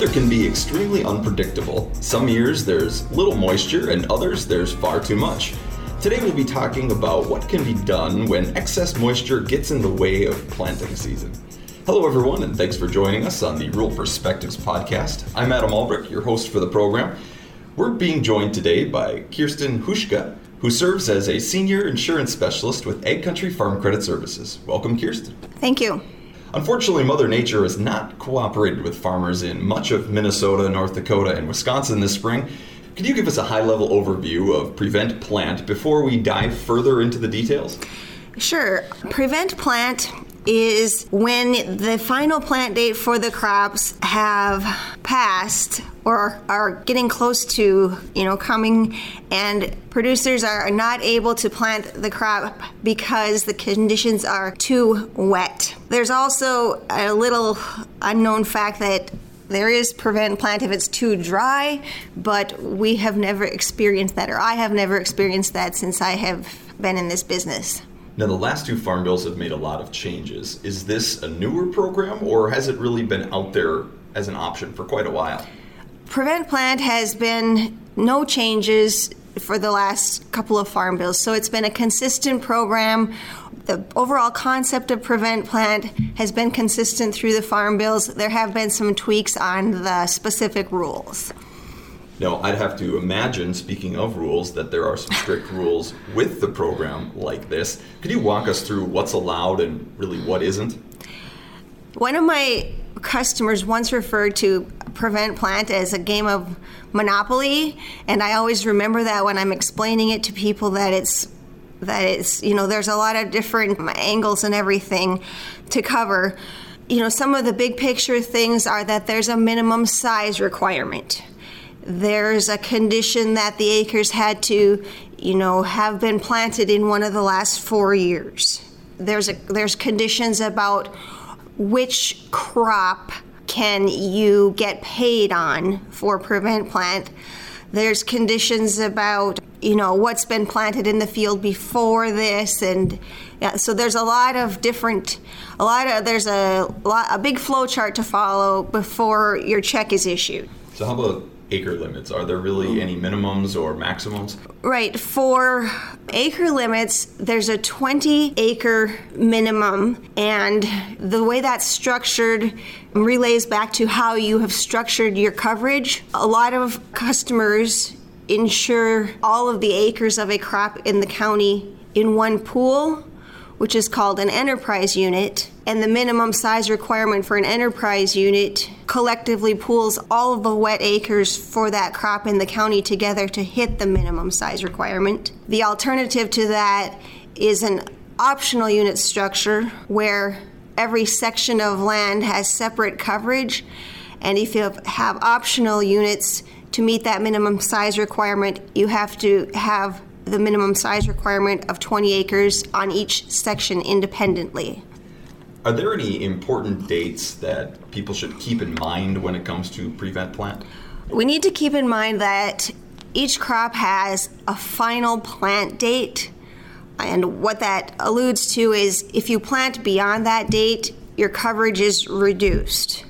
Weather can be extremely unpredictable. Some years there's little moisture and others there's far too much. Today we'll be talking about what can be done when excess moisture gets in the way of planting season. Hello everyone, and thanks for joining us on the Rural Perspectives podcast. I'm Adam Albrecht, your host for the program. We're being joined today by Kirsten Huschka, who serves as a senior insurance specialist with Ag Country Farm Credit Services. Welcome, Kirsten. Thank you. Unfortunately, Mother Nature has not cooperated with farmers in much of Minnesota, North Dakota, and Wisconsin this spring. Could you give us a high-level overview of Prevent Plant before we dive further into the details? Sure. Prevent Plant is when the final plant date for the crops have passed or are getting close to, coming, and producers are not able to plant the crop because the conditions are too wet. There's also a little unknown fact that there is Prevent Plant if it's too dry, but we have never experienced that, or I have never experienced that since I have been in this business. Now, the last two farm bills have made a lot of changes. Is this a newer program, or has it really been out there as an option for quite a while? Prevent Plant has been no changes for the last couple of farm bills, so it's been a consistent program. The overall concept of Prevent Plant has been consistent through the farm bills. There have been some tweaks on the specific rules. Now, I'd have to imagine, speaking of rules, that there are some strict rules with the program like this. Could you walk us through what's allowed and really what isn't? One of my customers once referred to Prevent Plant as a game of Monopoly, and I always remember that when I'm explaining it to people that it's there's a lot of different angles and everything to cover. Some of the big picture things are that there's a minimum size requirement. There's a condition that the acres had to, have been planted in one of the last 4 years. There's conditions about which crop can you get paid on for Prevent Plant. There's conditions about, what's been planted in the field before this, and so there's there's a big flow chart to follow before your check is issued. So how about acre limits? Are there really any minimums or maximums? Right. For acre limits, there's a 20-acre minimum, and the way that's structured relays back to how you have structured your coverage. A lot of customers insure all of the acres of a crop in the county in one pool, which is called an enterprise unit, and the minimum size requirement for an enterprise unit collectively pools all of the wet acres for that crop in the county together to hit the minimum size requirement. The alternative to that is an optional unit structure where every section of land has separate coverage, and if you have optional units to meet that minimum size requirement, you have to have the minimum size requirement of 20 acres on each section independently. Are there any important dates that people should keep in mind when it comes to Prevent Plant? We need to keep in mind that each crop has a final plant date, and what that alludes to is if you plant beyond that date, your coverage is reduced.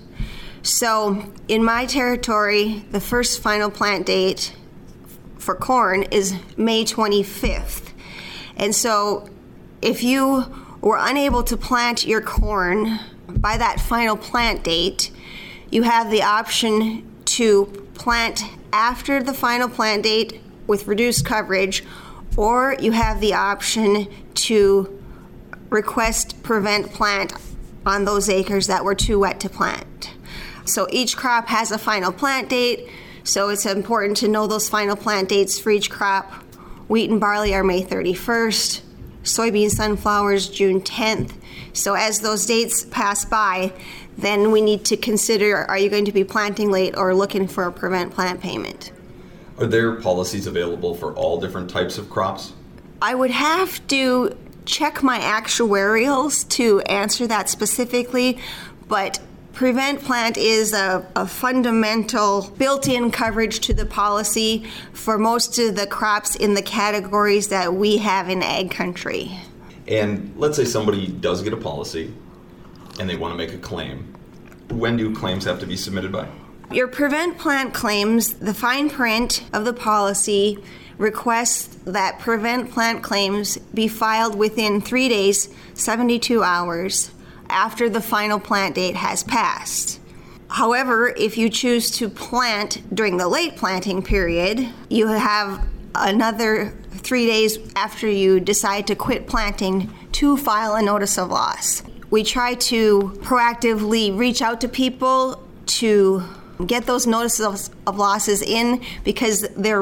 So in my territory, the first final plant date for corn is May 25th. And so if you were unable to plant your corn by that final plant date, you have the option to plant after the final plant date with reduced coverage, or you have the option to request Prevent Plant on those acres that were too wet to plant. So each crop has a final plant date, so it's important to know those final plant dates for each crop. Wheat and barley are May 31st, soybeans, sunflowers, June 10th. So as those dates pass by, then we need to consider, are you going to be planting late or looking for a Prevent Plant payment? Are there policies available for all different types of crops? I would have to check my actuarials to answer that specifically, but Prevent Plant is a fundamental built-in coverage to the policy for most of the crops in the categories that we have in Ag Country. And let's say somebody does get a policy and they want to make a claim. When do claims have to be submitted by? Your prevent plant claims, the fine print of the policy requests that prevent plant claims be filed within 3 days, 72 hours after the final plant date has passed. However, if you choose to plant during the late planting period, you have another 3 days after you decide to quit planting to file a notice of loss. We try to proactively reach out to people to get those notices of losses in because they're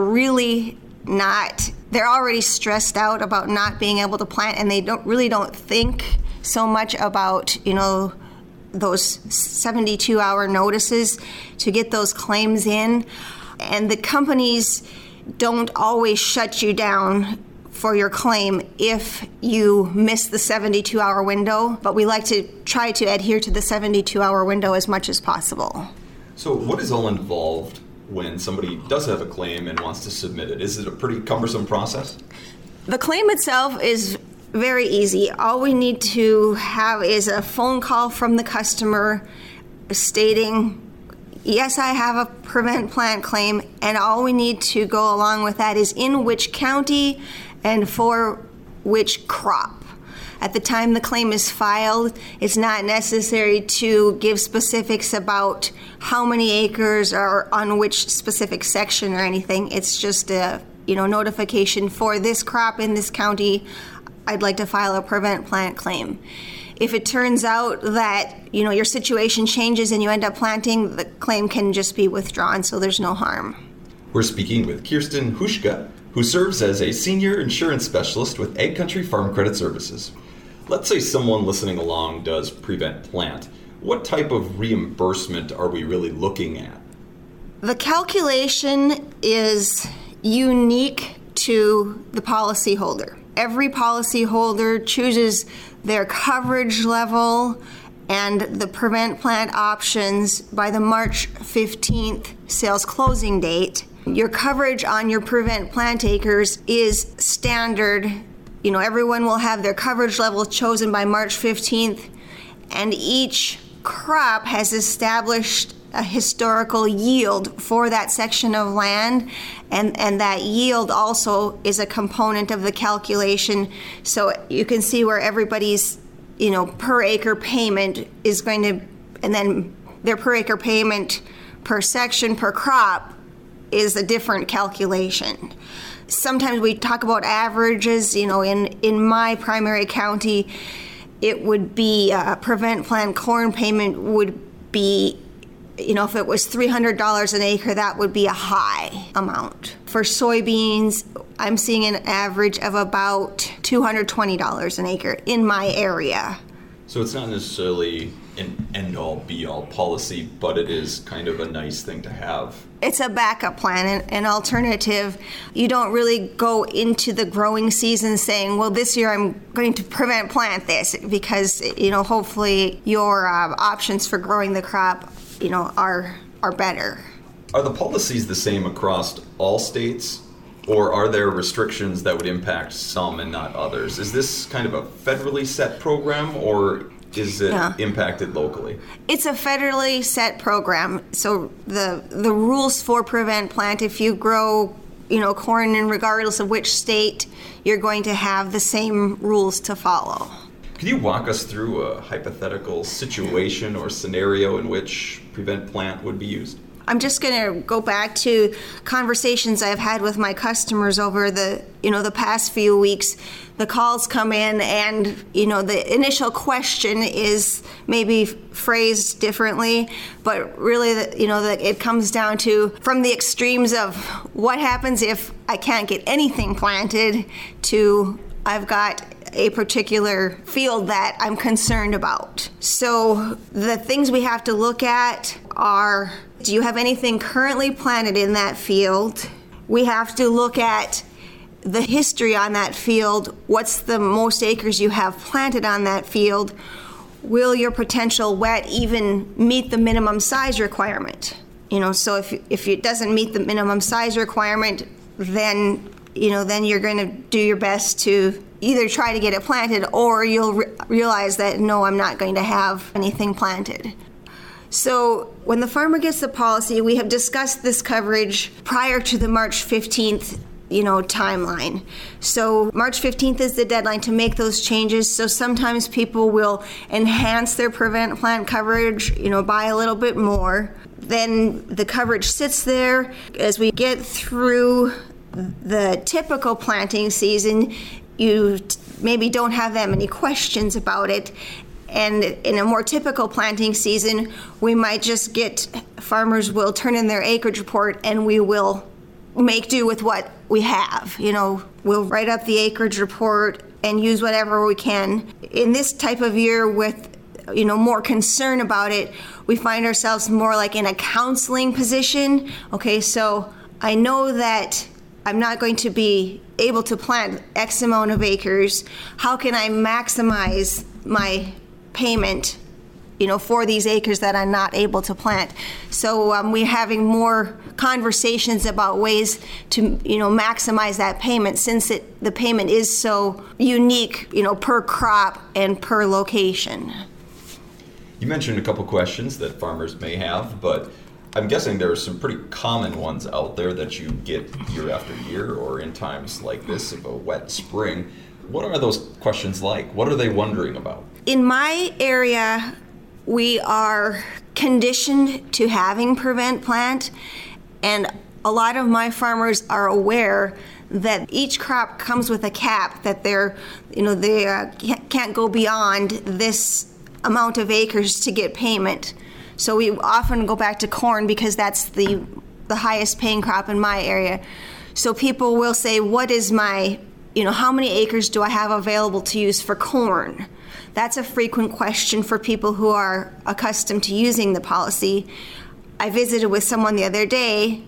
already stressed out about not being able to plant, and they don't think so much about, those 72-hour notices to get those claims in. And the companies don't always shut you down for your claim if you miss the 72-hour window, but we like to try to adhere to the 72-hour window as much as possible. So what is all involved when somebody does have a claim and wants to submit it? Is it a pretty cumbersome process? The claim itself is very easy. All we need to have is a phone call from the customer stating, yes, I have a prevent plant claim, and all we need to go along with that is in which county and for which crop. At the time the claim is filed, it's not necessary to give specifics about how many acres are on which specific section or anything. It's just a notification for this crop in this county. I'd like to file a prevent plant claim. If it turns out that your situation changes and you end up planting, the claim can just be withdrawn, so there's no harm. We're speaking with Kirsten Huschka, who serves as a senior insurance specialist with Ag Country Farm Credit Services. Let's say someone listening along does prevent plant. What type of reimbursement are we really looking at? The calculation is unique to the policyholder. Every policyholder chooses their coverage level and the prevent plant options by the March 15th sales closing date. Your coverage on your prevent plant acres is standard. Everyone will have their coverage level chosen by March 15th, and each crop has established a historical yield for that section of land, and that yield also is a component of the calculation. So you can see where everybody's per acre payment is going to, and then their per acre payment per section per crop is a different calculation. Sometimes we talk about averages. In my primary county, it would be a prevent plant corn payment would be, if it was $300 an acre, that would be a high amount. For soybeans, I'm seeing an average of about $220 an acre in my area. So it's not necessarily an end-all, be-all policy, but it is kind of a nice thing to have. It's a backup plan, an alternative. You don't really go into the growing season saying, well, this year I'm going to prevent plant this, because, hopefully your options for growing the crop, are better. Are the policies the same across all states, or are there restrictions that would impact some and not others? Is this kind of a federally set program, or is it impacted locally? It's a federally set program. So the rules for prevent plant, if you grow, corn, and regardless of which state, you're going to have the same rules to follow. Could you walk us through a hypothetical situation or scenario in which prevent plant would be used? I'm just going to go back to conversations I've had with my customers over the past few weeks. The calls come in, and the initial question is maybe phrased differently, but really it comes down to, from the extremes of what happens if I can't get anything planted to I've got a particular field that I'm concerned about. So the things we have to look at are, do you have anything currently planted in that field? We have to look at the history on that field. What's the most acres you have planted on that field? Will your potential wet even meet the minimum size requirement? So if it doesn't meet the minimum size requirement, then you're going to do your best to either try to get it planted, or you'll realize that, no, I'm not going to have anything planted. So when the farmer gets the policy, we have discussed this coverage prior to the March 15th timeline. So March 15th is the deadline to make those changes. So sometimes people will enhance their prevent plant coverage, buy a little bit more. Then the coverage sits there. As we get through the typical planting season, you maybe don't have that many questions about it. And in a more typical planting season, we might just farmers will turn in their acreage report and we will make do with what we have. We'll write up the acreage report and use whatever we can. In this type of year with, more concern about it, we find ourselves more like in a counseling position. Okay, so I know that I'm not going to be able to plant X amount of acres. How can I maximize my payment, for these acres that I'm not able to plant? So we're having more conversations about ways to, maximize that payment, since the payment is so unique, per crop and per location. You mentioned a couple questions that farmers may have, but I'm guessing there are some pretty common ones out there that you get year after year, or in times like this of a wet spring. What are those questions like? What are they wondering about? In my area, we are conditioned to having prevent plant, and a lot of my farmers are aware that each crop comes with a cap that they can't go beyond this amount of acres to get payment. So we often go back to corn because that's the highest paying crop in my area. So people will say, what is my, how many acres do I have available to use for corn? That's a frequent question for people who are accustomed to using the policy. I visited with someone the other day,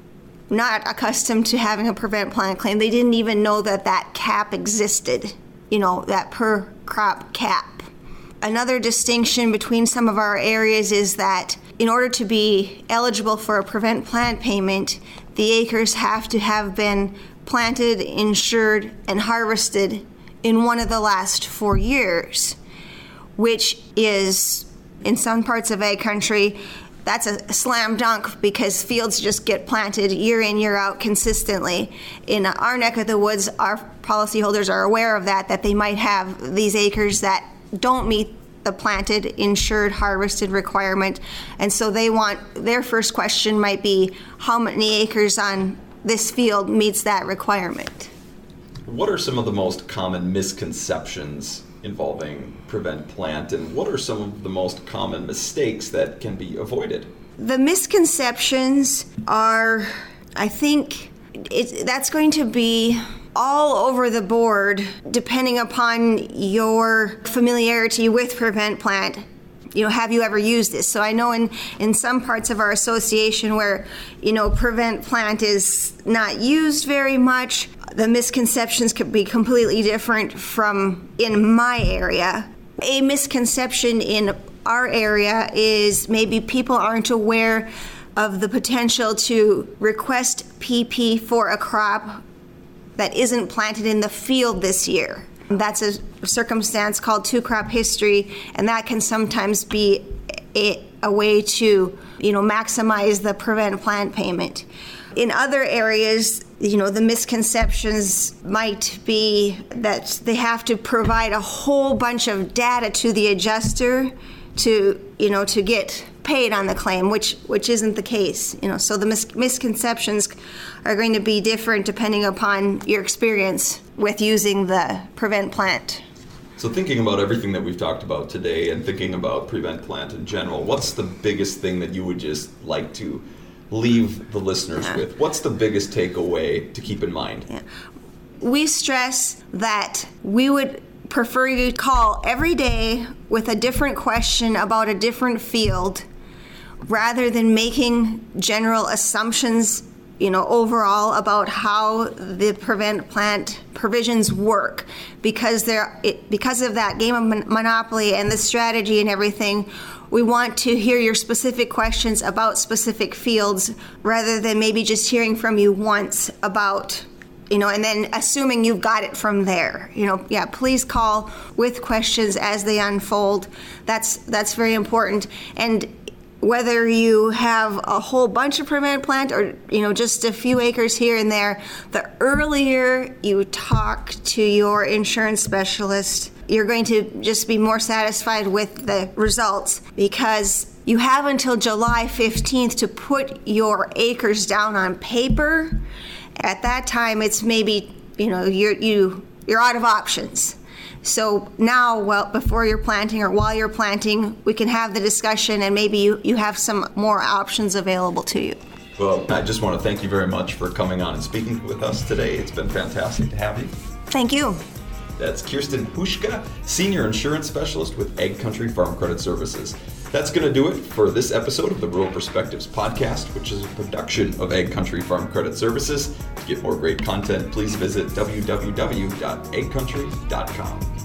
not accustomed to having a prevent plant claim. They didn't even know that cap existed, that per crop cap. Another distinction between some of our areas is that in order to be eligible for a prevent plant payment, the acres have to have been planted, insured, and harvested in one of the last 4 years, which is, in some parts of ag country, that's a slam dunk because fields just get planted year in, year out consistently. In our neck of the woods, our policyholders are aware of that they might have these acres that don't meet the planted, insured, harvested requirement. And so their first question might be, how many acres on this field meets that requirement? What are some of the most common misconceptions involving prevent plant, and what are some of the most common mistakes that can be avoided? The misconceptions are, I think, that's going to be all over the board depending upon your familiarity with prevent plant. Have you ever used this? So I know in some parts of our association where, prevent plant is not used very much, the misconceptions could be completely different from in my area. A misconception in our area is maybe people aren't aware of the potential to request PP for a crop that isn't planted in the field this year. That's a circumstance called two-crop history, and that can sometimes be a way to, maximize the prevent plant payment. In other areas, the misconceptions might be that they have to provide a whole bunch of data to the adjuster to get paid on the claim, which isn't the case. So the misconceptions are going to be different depending upon your experience with using the prevent plant. So thinking about everything that we've talked about today and thinking about prevent plant in general, what's the biggest thing that you would just like to leave the listeners with? What's the biggest takeaway to keep in mind? Yeah. We stress that we would prefer you to call every day with a different question about a different field rather than making general assumptions, overall about how the prevent plant provisions work. Because of that game of monopoly and the strategy and everything, we want to hear your specific questions about specific fields rather than maybe just hearing from you once about, and then assuming you've got it from there. Please call with questions as they unfold. That's very important. And whether you have a whole bunch of permanent plant or, just a few acres here and there, the earlier you talk to your insurance specialist, you're going to just be more satisfied with the results, because you have until July 15th to put your acres down on paper. At that time, it's maybe, you're out of options. So now, before you're planting or while you're planting, we can have the discussion, and maybe you have some more options available to you. Well, I just want to thank you very much for coming on and speaking with us today. It's been fantastic to have you. Thank you. That's Kirsten Huschka, Senior Insurance Specialist with Ag Country Farm Credit Services. That's going to do it for this episode of the Rural Perspectives Podcast, which is a production of Ag Country Farm Credit Services. To get more great content, please visit www.agcountry.com.